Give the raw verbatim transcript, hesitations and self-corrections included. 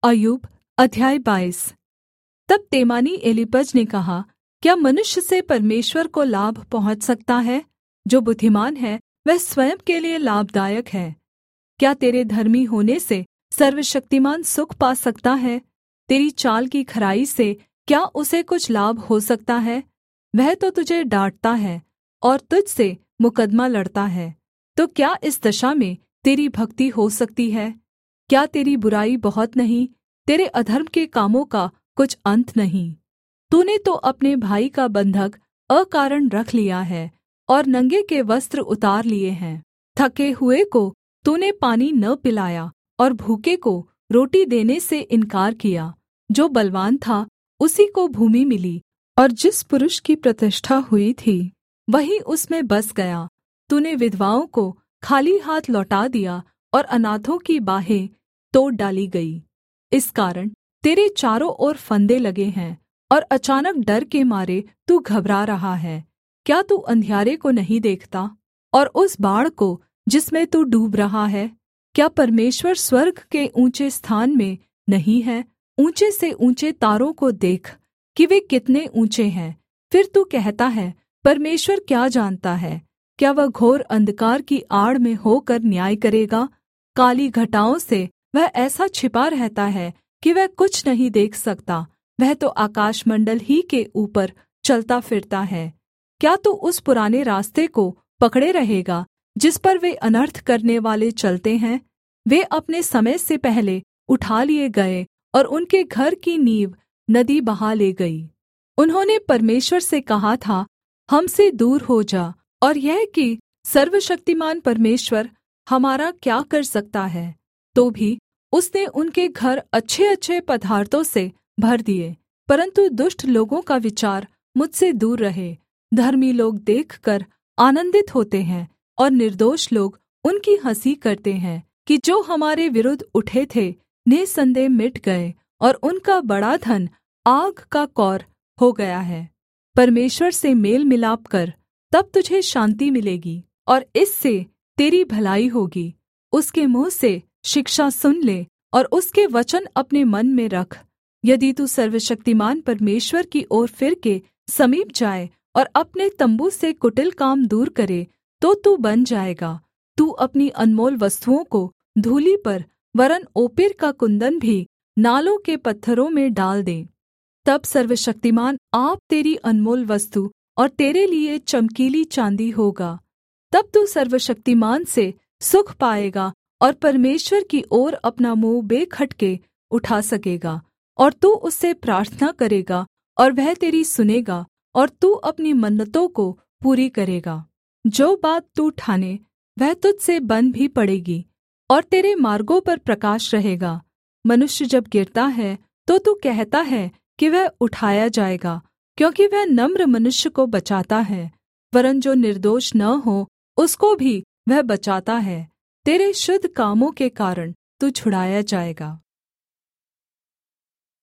अय्यूब अध्याय बाईस। तब तेमानी एलीपज ने कहा, क्या मनुष्य से परमेश्वर को लाभ पहुँच सकता है? जो बुद्धिमान है वह स्वयं के लिए लाभदायक है। क्या तेरे धर्मी होने से सर्वशक्तिमान सुख पा सकता है? तेरी चाल की खराई से क्या उसे कुछ लाभ हो सकता है? वह तो तुझे डाँटता है और तुझ से मुकद्दमा लड़ता है। तो क्या इस दशा में तेरी भक्ति हो सकती है? क्या तेरी बुराई बहुत नहीं? तेरे अधर्म के कामों का कुछ अन्त नहीं। तूने तो अपने भाई का बन्धक अकारण रख लिया है और नंगे के वस्त्र उतार लिए हैं। थके हुए को तूने पानी न पिलाया और भूखे को रोटी देने से इन्कार किया। जो बलवान था उसी को भूमि मिली और जिस पुरुष की प्रतिष्ठा हुई थी वही उसमें बस गया। तूने विधवाओं को खाली हाथ लौटा दिया और अनाथों की बाहें तोड़ डाली गई। इस कारण तेरे चारों ओर फंदे लगे हैं और अचानक डर के मारे तू घबरा रहा है। क्या तू अंधियारे को नहीं देखता और उस बाढ़ को जिसमें तू डूब रहा है? क्या परमेश्वर स्वर्ग के ऊँचे स्थान में नहीं है? ऊँचे से ऊँचे तारों को देख कि वे कितने ऊँचे हैं। फिर तू कहता है, परमेश्वर क्या जानता है? क्या वह घोर अंधकार की आड़ में होकर न्याय करेगा? काली घटाओं से वह ऐसा छिपा रहता है कि वह कुछ नहीं देख सकता। वह तो आकाशमण्डल ही के ऊपर चलता फिरता है। क्या तू उस पुराने रास्ते को पकड़े रहेगा जिस पर वे अनर्थ करने वाले चलते हैं? वे अपने समय से पहले उठा लिए गए और उनके घर की नींव नदी बहा ले गई। उन्होंने परमेश्वर से कहा था, हमसे दूर हो जा, और यह कि सर्वशक्तिमान परमेश्वर हमारा क्या कर सकता है? तो भी उसने उनके घर अच्छे-अच्छे पदार्थों से भर दिए। परन्तु दुष्ट लोगों का विचार मुझसे दूर रहे। धर्मी लोग देखकर आनन्दित होते हैं और निर्दोष लोग उनकी हँसी करते हैं कि जो हमारे विरुद्ध उठे थे निःसन्देह मिट गए और उनका बड़ा धन आग का कौर हो गया है। परमेश्वर से मेल मिलाप कर, तब तुझे शान्ति मिलेगी और इससे तेरी भलाई होगी। उसके मुँह से शिक्षा सुन ले और उसके वचन अपने मन में रख। यदि तू सर्वशक्तिमान परमेश्वर की ओर फिर के समीप जाए और अपने तम्बू से कुटिल काम दूर करे, तो तू बन जाएगा। तू अपनी अनमोल वस्तुओं को धूलि पर, वरन् ओपीर का कुन्दन भी नालों के पत्थरों में डाल दे। तब सर्वशक्तिमान आप तेरी अनमोल वस्तु और तेरे लिए चमकीली चाँदी होगा। तब तू सर्वशक्तिमान से सुख पाएगा और परमेश्वर की ओर अपना मुँह बेखटके उठा सकेगा। और तू उससे प्रार्थना करेगा और वह तेरी सुनेगा और तू अपनी मन्नतों को पूरी करेगा। जो बात तू ठाने वह तुझ से बन भी पड़ेगी और तेरे मार्गों पर प्रकाश रहेगा। मनुष्य जब गिरता है तो तू कहता है कि वह उठाया जाएगा, क्योंकि वह नम्र मनुष्य को बचाता है, वरन् जो निर्दोष न हो उसको भी वह बचाता है। तेरे शुद्ध कामों के कारण तू छुड़ाया जाएगा।